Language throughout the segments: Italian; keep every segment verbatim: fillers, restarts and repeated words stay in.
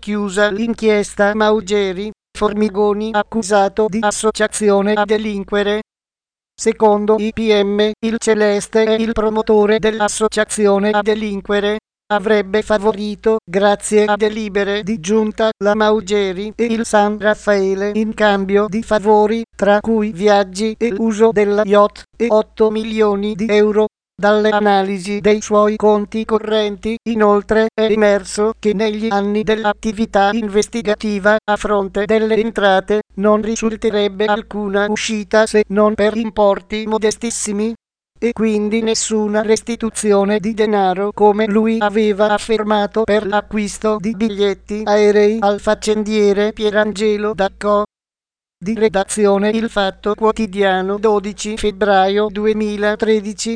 chiusa l'inchiesta Maugeri, Formigoni accusato di associazione a delinquere. Secondo I P M, il Celeste è il promotore dell'associazione a delinquere. Avrebbe favorito, grazie a delibere di giunta, la Maugeri e il San Raffaele in cambio di favori, tra cui viaggi e uso della yacht, e otto milioni di euro. Dalle analisi dei suoi conti correnti, inoltre, è emerso che negli anni dell'attività investigativa, a fronte delle entrate, non risulterebbe alcuna uscita se non per importi modestissimi, e quindi nessuna restituzione di denaro, come lui aveva affermato per l'acquisto di biglietti aerei al faccendiere Pierangelo Dacco. Di redazione Il Fatto Quotidiano, dodici febbraio duemilatredici.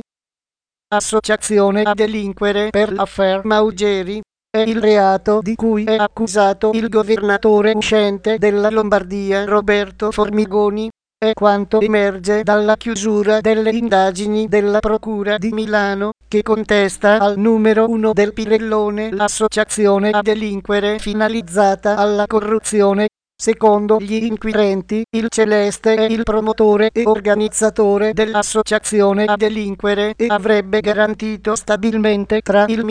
Associazione a delinquere per l'affaire Maugeri è il reato di cui è accusato il governatore uscente della Lombardia Roberto Formigoni. È quanto emerge dalla chiusura delle indagini della Procura di Milano, che contesta al numero uno del Pirellone l'associazione a delinquere finalizzata alla corruzione. Secondo gli inquirenti, il Celeste è il promotore e organizzatore dell'associazione a delinquere e avrebbe garantito stabilmente tra il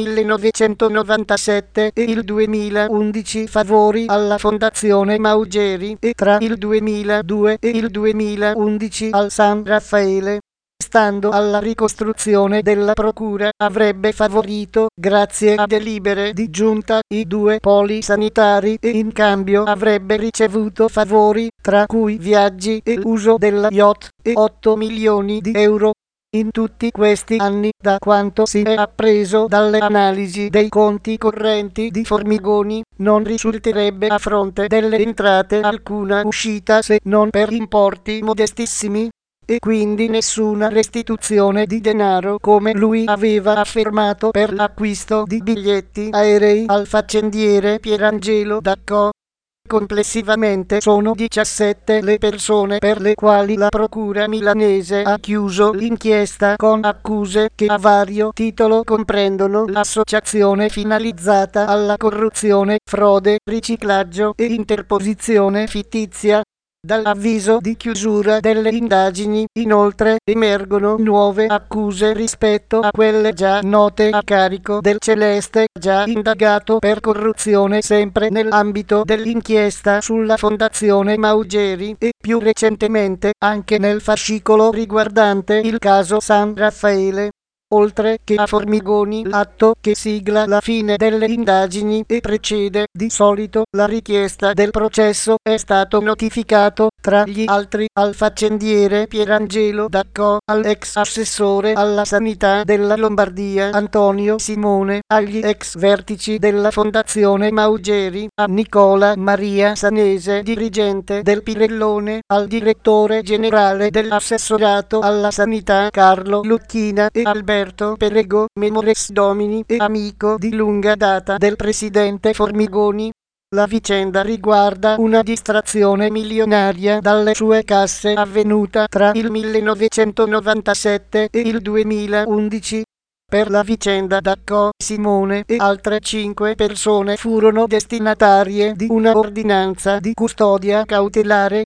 millenovecentonovantasette e il duemilaundici favori alla Fondazione Maugeri e tra il duemiladue e il duemilaundici al San Raffaele. Stando alla ricostruzione della Procura, avrebbe favorito, grazie a delibere di giunta, i due poli sanitari e in cambio avrebbe ricevuto favori, tra cui viaggi e uso della yacht, e otto milioni di euro. In tutti questi anni, da quanto si è appreso dalle analisi dei conti correnti di Formigoni, non risulterebbe a fronte delle entrate alcuna uscita se non per importi modestissimi, e quindi nessuna restituzione di denaro, come lui aveva affermato per l'acquisto di biglietti aerei al faccendiere Pierangelo Dacco. Complessivamente sono diciassette le persone per le quali la procura milanese ha chiuso l'inchiesta con accuse che a vario titolo comprendono l'associazione finalizzata alla corruzione, frode, riciclaggio e interposizione fittizia. Dall'avviso di chiusura delle indagini, inoltre, emergono nuove accuse rispetto a quelle già note a carico del Celeste, già indagato per corruzione sempre nell'ambito dell'inchiesta sulla Fondazione Maugeri e più recentemente anche nel fascicolo riguardante il caso San Raffaele. Oltre che a Formigoni, l'atto che sigla la fine delle indagini e precede di solito la richiesta del processo è stato notificato, tra gli altri, al faccendiere Pierangelo Dacco, all'ex assessore alla sanità della Lombardia Antonio Simone, agli ex vertici della Fondazione Maugeri, a Nicola Maria Sanese, dirigente del Pirellone, al direttore generale dell'assessorato alla sanità Carlo Lucchina e Alberto Perego, memores domini e amico di lunga data del presidente Formigoni. La vicenda riguarda una distrazione milionaria dalle sue casse avvenuta tra il millenovecentonovantasette e il duemilaundici. Per la vicenda Dacco, Simone e altre cinque persone furono destinatarie di una ordinanza di custodia cautelare.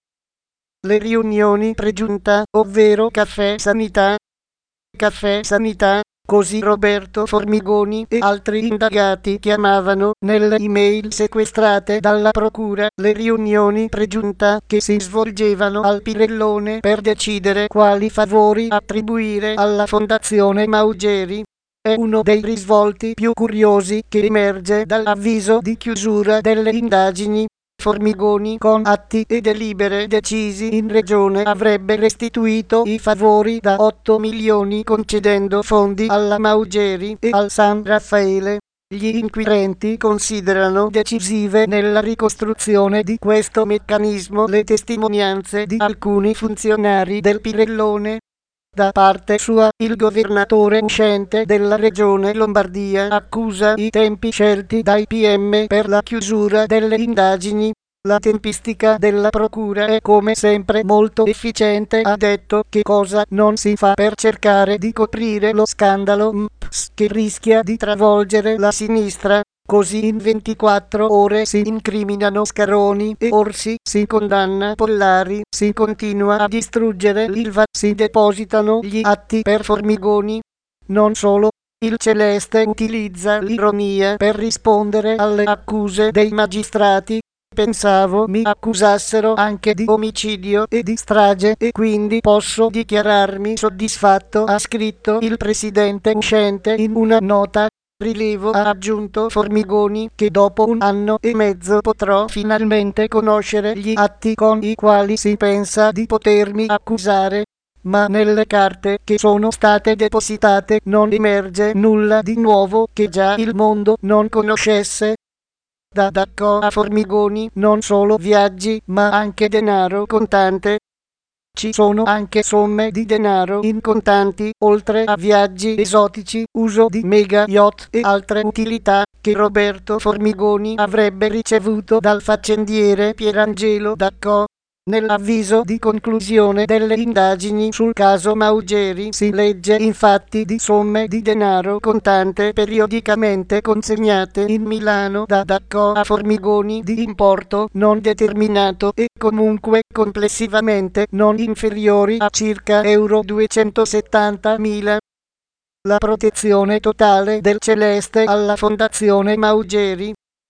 Le riunioni pregiunta, ovvero caffè sanità, Caffè Sanità, così Roberto Formigoni e altri indagati chiamavano nelle email sequestrate dalla procura, le riunioni pregiunta che si svolgevano al Pirellone per decidere quali favori attribuire alla Fondazione Maugeri. È uno dei risvolti più curiosi che emerge dall'avviso di chiusura delle indagini. Formigoni, con atti e delibere decisi in regione, avrebbe restituito i favori da otto milioni concedendo fondi alla Maugeri e al San Raffaele. Gli inquirenti considerano decisive nella ricostruzione di questo meccanismo le testimonianze di alcuni funzionari del Pirellone. Da parte sua, il governatore uscente della regione Lombardia accusa i tempi scelti dai P M per la chiusura delle indagini. La tempistica della procura è come sempre molto efficiente, ha detto, che cosa non si fa per cercare di coprire lo scandalo M P S che rischia di travolgere la sinistra. Così in ventiquattro ore si incriminano Scaroni e Orsi, si condanna Pollari, si continua a distruggere l'Ilva, si depositano gli atti per Formigoni. Non solo, il Celeste utilizza l'ironia per rispondere alle accuse dei magistrati. Pensavo mi accusassero anche di omicidio e di strage e quindi posso dichiararmi soddisfatto, ha scritto il presidente uscente in una nota. Rilevo, ha aggiunto Formigoni, che dopo un anno e mezzo potrò finalmente conoscere gli atti con i quali si pensa di potermi accusare, ma nelle carte che sono state depositate non emerge nulla di nuovo che già il mondo non conoscesse. Da Dacco a Formigoni non solo viaggi ma anche denaro contante. Ci sono anche somme di denaro in contanti, oltre a viaggi esotici, uso di mega yacht e altre utilità che Roberto Formigoni avrebbe ricevuto dal faccendiere Pierangelo Dacco. Nell'avviso di conclusione delle indagini sul caso Maugeri si legge infatti di somme di denaro contante periodicamente consegnate in Milano da Dacco a Formigoni di importo non determinato e comunque complessivamente non inferiori a circa euro duecentosettantamila. La protezione totale del Celeste alla Fondazione Maugeri.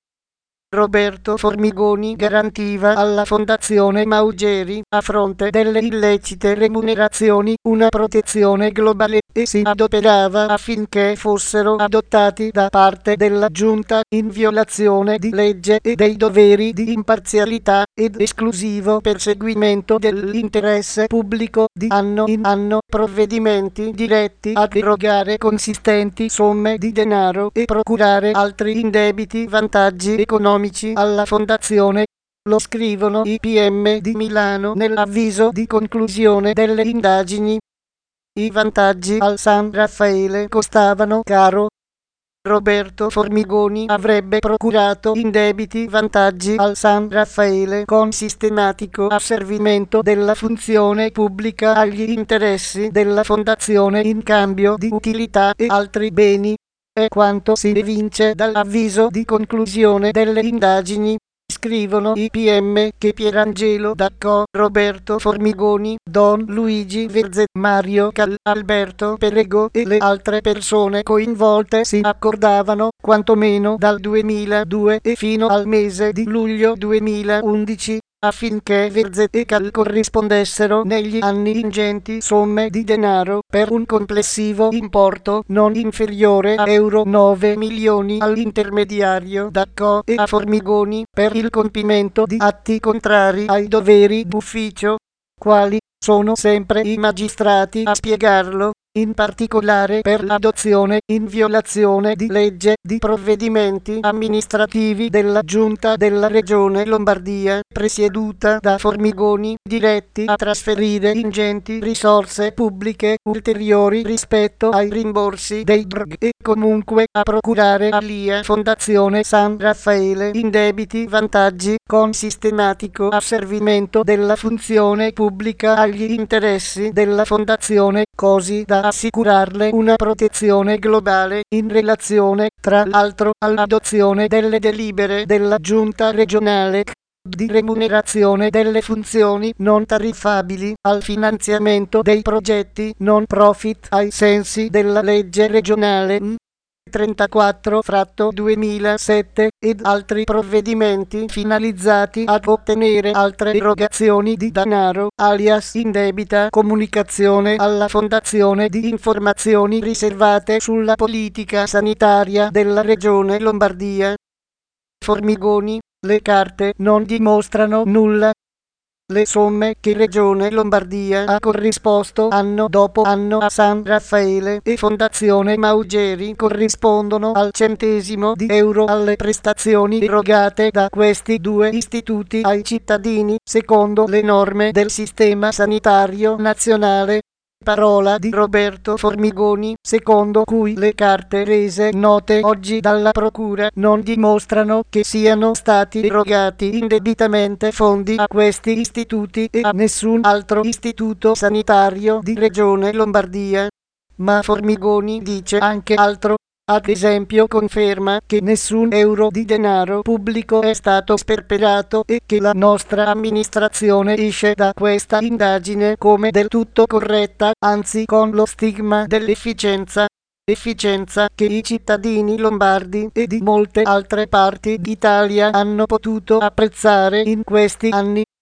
Roberto Formigoni garantiva alla Fondazione Maugeri, a fronte delle illecite remunerazioni, una protezione globale e si adoperava affinché fossero adottati da parte della Giunta in violazione di legge e dei doveri di imparzialità ed esclusivo perseguimento dell'interesse pubblico di anno in anno provvedimenti diretti ad erogare consistenti somme di denaro e procurare altri indebiti vantaggi economici alla Fondazione. Lo scrivono i P M di Milano nell'avviso di conclusione delle indagini. I vantaggi al San Raffaele costavano caro. Roberto Formigoni avrebbe procurato indebiti vantaggi al San Raffaele con sistematico asservimento della funzione pubblica agli interessi della Fondazione in cambio di utilità e altri beni. È quanto si evince dall'avviso di conclusione delle indagini. Scrivono i P M che Pierangelo Dacco, Roberto Formigoni, Don Luigi Verze, Mario Cal, Alberto Perego e le altre persone coinvolte si accordavano, quantomeno dal duemiladue e fino al mese di luglio duemilaundici, affinché Verze e Cal corrispondessero negli anni ingenti somme di denaro per un complessivo importo non inferiore a euro nove milioni all'intermediario Dacco e a Formigoni per il compimento di atti contrari ai doveri d'ufficio. Quali sono sempre i magistrati a spiegarlo, in particolare per l'adozione in violazione di legge di provvedimenti amministrativi della Giunta della Regione Lombardia, presieduta da Formigoni, diretti a trasferire ingenti risorse pubbliche ulteriori rispetto ai rimborsi dei D R G e comunque a procurare all'Ia Fondazione San Raffaele indebiti vantaggi con sistematico asservimento della funzione pubblica agli interessi della Fondazione, così da assicurarle una protezione globale in relazione, tra l'altro, all'adozione delle delibere della Giunta regionale di remunerazione delle funzioni non tariffabili, al finanziamento dei progetti non profit ai sensi della legge regionale N trentaquattro duemilasette ed altri provvedimenti finalizzati ad ottenere altre erogazioni di denaro, alias indebita comunicazione alla Fondazione di informazioni riservate sulla politica sanitaria della Regione Lombardia. Formigoni, le carte non dimostrano nulla. Le somme che Regione Lombardia ha corrisposto anno dopo anno a San Raffaele e Fondazione Maugeri corrispondono al centesimo di euro alle prestazioni erogate da questi due istituti ai cittadini, secondo le norme del Sistema Sanitario Nazionale. Parola di Roberto Formigoni, secondo cui le carte rese note oggi dalla Procura non dimostrano che siano stati erogati indebitamente fondi a questi istituti e a nessun altro istituto sanitario di Regione Lombardia. Ma Formigoni dice anche altro. Ad esempio conferma che nessun euro di denaro pubblico è stato sperperato e che la nostra amministrazione esce da questa indagine come del tutto corretta, anzi con lo stigma dell'efficienza. Efficienza che i cittadini lombardi e di molte altre parti d'Italia hanno potuto apprezzare in questi anni.